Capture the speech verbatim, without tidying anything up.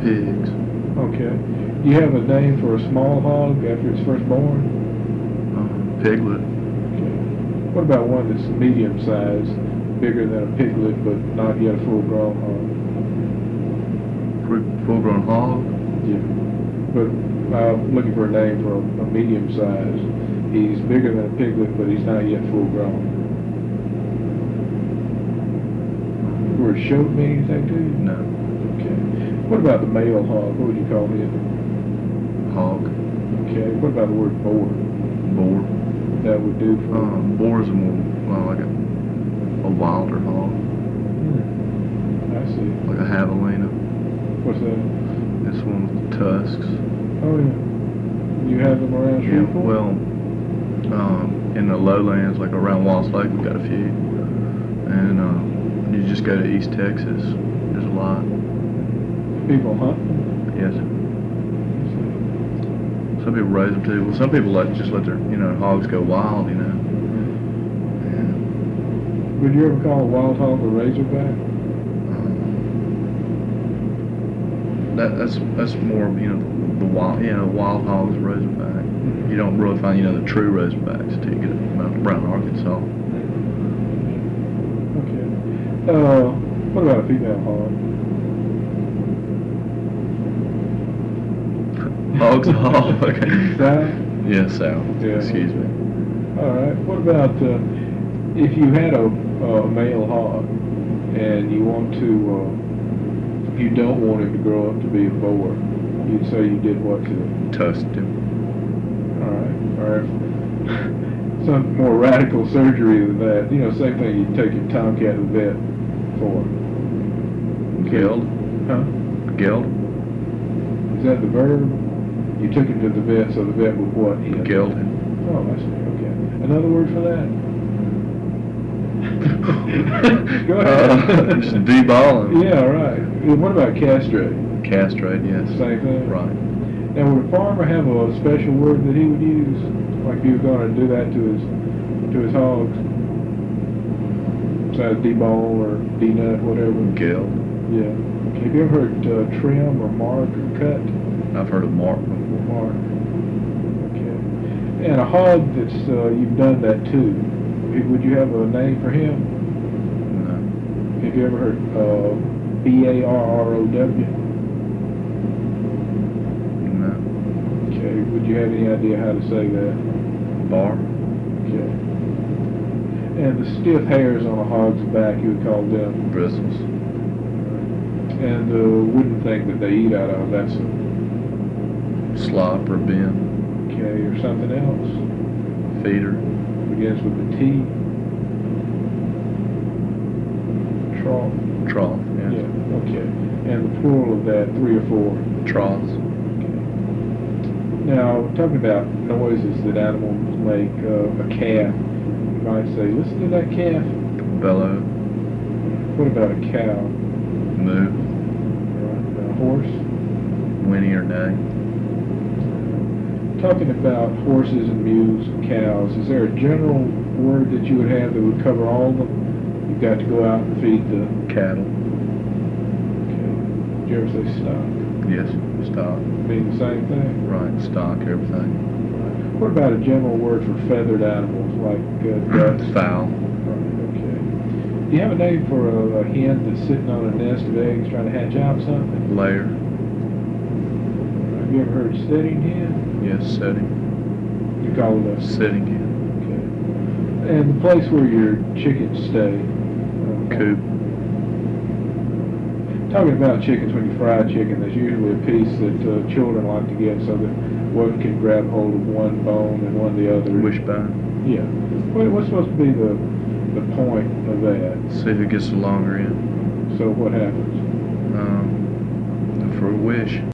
pigs. Okay. Do you have a name for a small hog after it's first born? Um, piglet. Okay. What about one that's medium sized, bigger than a piglet, but not yet a full grown hog? Full-grown hog. Yeah. But I'm looking for a name for a, a medium size. He's bigger than a piglet, but he's not yet full grown. Word shoat mean anything to you? No. Okay. What about the male hog? What would you call him? Hog. Okay. What about the word boar? Boar. That would do for. Um, boar is a more well, like a, a wilder hog, Hmm. I see. like a javelina. What's that? This one with the tusks. Oh yeah. You have them around Yeah. Shreveport? Well, um, in the lowlands, like around Wallace Lake, we've got a few, and um, you just go to East Texas. There's a lot. People hunt? Yes. Some people raise them too. Well, some people let just let their you know hogs go wild. You know. And, Would you ever call a wild hog a razorback? um, that that's that's more you know the wild you know wild hogs razorback. You don't really find you know the true razorbacks until you get around Arkansas. Okay. Uh, what about a female hog? Hog's a hog. Sow? Yeah, sow. Yeah. Excuse me. All right. What about uh, if you had a, a male hog and you want to, uh, you don't want him to grow up to be a boar, you'd say you did what to him? Tusked him. All right. All right. Some more radical surgery than that. You know, same thing. You take your tomcat to the vet for. Gilled. Huh? Gilled. Is that the verb? You took him to the vet, so the vet would what? Him? Gilled him. Oh, I see. Okay. Another word for that? Go ahead. Uh, just deball him. Yeah, right. What about castrate? Castrate, yes. Same thing? Right. Now, would a farmer have a special word that he would use? Like if he was going to do that to his to his hogs? Besides deball or denut, whatever? Gilled. Yeah. Have you ever heard uh, trim or mark or cut? I've heard of mark. Mark. Okay. And a hog that's uh, you've done that to, would you have a name for him? No. Have you ever heard uh, B A R R O W? No. Okay. Would you have any idea how to say that? Bar. Okay. And the stiff hairs on a hog's back, you would call them. Bristles. And the wooden thing that they eat out of, that's a, Slop or bin. okay, or something else. Feeder. Begins with the T. Trough. Trough. Yes. Yeah, okay. And the plural of that, three or four. Troughs. Okay. Now, talking about noises that animals make, uh, a calf, you might say, listen to that calf. Bellow. What about a cow? Moo. Right. A horse? Whinny or neigh. Talking about horses and mules and cows, is there a general word that you would have that would cover all of them? You've got to go out and feed the Cattle. Okay. Did you ever say stock? Yes. Stock. Mean the same thing? Right. Stock. Everything. Right. What about a general word for feathered animals like uh, ducks? Fowl. Right, okay. Do you have a name for a, a hen that's sitting on a nest of eggs trying to hatch out something? Layer. Have you ever heard setting hen? Yes. Setting. You call it a Sitting hen. Okay. And the place where your chickens stay? Uh, Coop. Talking about chickens, when you fry chicken, there's usually a piece that uh, children like to get so that one can grab hold of one bone and one the other. Wishbone. Yeah. What, what's supposed to be the the point of that? See who gets the longer end. So what happens? Um, for a wish.